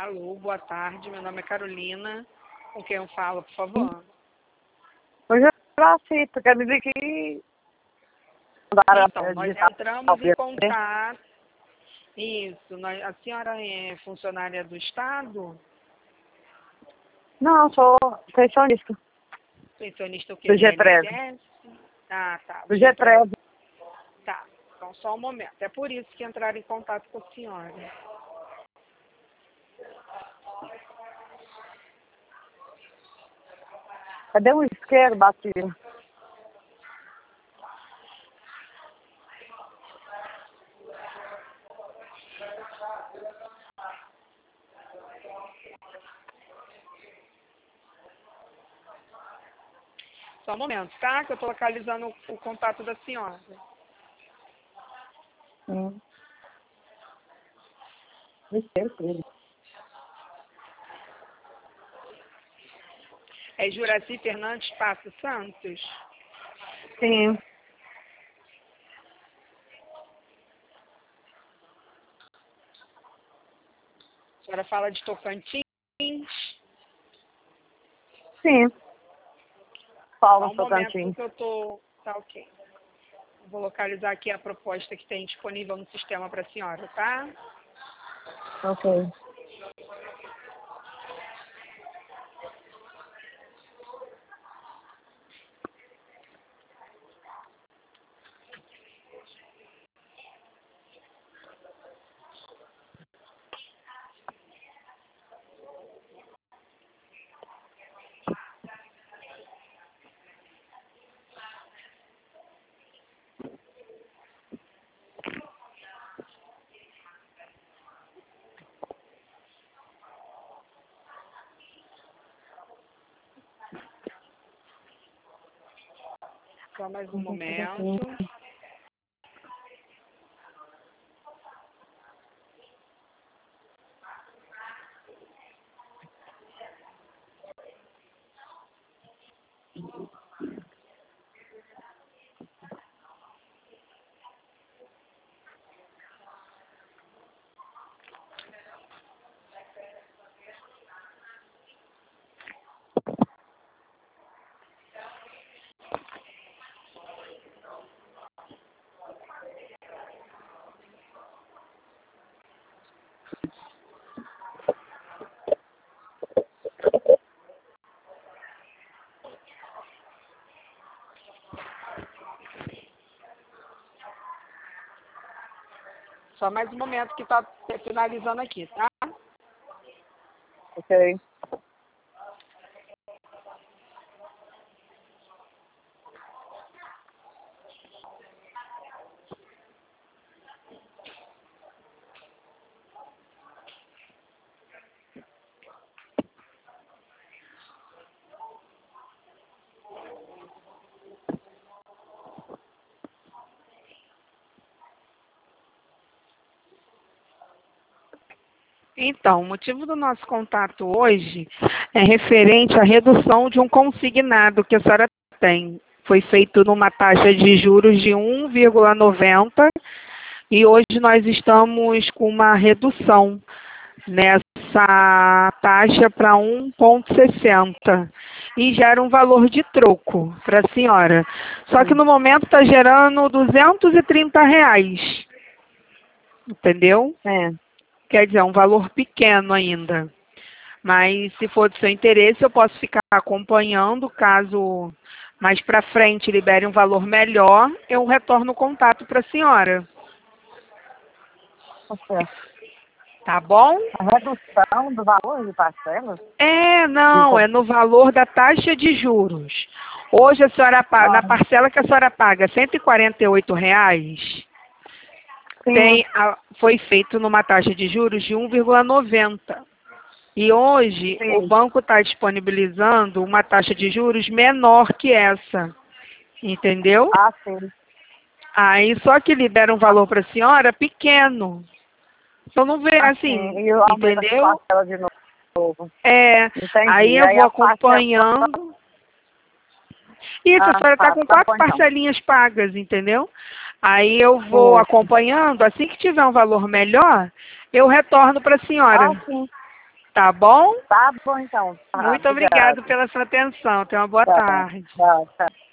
Alô, boa tarde. Meu nome é Carolina. Com quem eu falo, por favor? Hoje eu assisto, quer dizer que Então, nós entramos em contato. Isso, a senhora é funcionária do Estado? Não, sou pensionista Pensionista o quê? do G13. INSS? Ah, tá. Do G13. Tá, então só um momento. É por isso que entraram em contato com a senhora. Cadê um isqueiro batido? Só um momento, tá? Que eu estou localizando o contato da senhora. Isqueiro, filho. É Juraci Fernandes Passo Santos? Sim. A senhora fala de Tocantins? Sim. Só Paulo um momento Tocantins. que eu tô... Tá ok. Vou localizar aqui a proposta que tem disponível no sistema para a senhora, tá? Ok. Só mais um momento. Só mais um momento que está finalizando aqui, tá? Ok. Então, o motivo do nosso contato hoje é referente à redução de um consignado que a senhora tem. Foi feito numa taxa de juros de 1,90 e hoje nós estamos com uma redução nessa taxa para 1,60 e gera um valor de troco para a senhora. Só que no momento está gerando R$ 230, entendeu? É. Quer dizer, é um valor pequeno ainda. Mas se for do seu interesse, eu posso ficar acompanhando. Caso mais para frente libere um valor melhor, eu retorno o contato para a senhora. Tá certo. Tá bom? A redução do valor de parcelas? Não, é no valor da taxa de juros. Hoje a senhora paga, na parcela que a senhora paga, R$ 148, Sim. foi feito numa taxa de juros de 1,90. E hoje o Sim. banco está disponibilizando uma taxa de juros menor que essa, entendeu? Ah, sim. Aí só que libera um valor para a senhora pequeno. Então não vê assim, E eu aumento a entendeu? parcela de novo. Aí Entendi. eu Aí vou a parcela... acompanhando. Isso, a senhora está tá. com Tá 4 bom, então. parcelinhas pagas, entendeu? Aí eu vou Isso. acompanhando, assim que tiver um valor melhor, eu retorno para a senhora. Sim. Tá bom? Tá bom, então. Muito obrigada pela sua atenção. Tenha uma boa Tá. tarde. Tchau, tchau.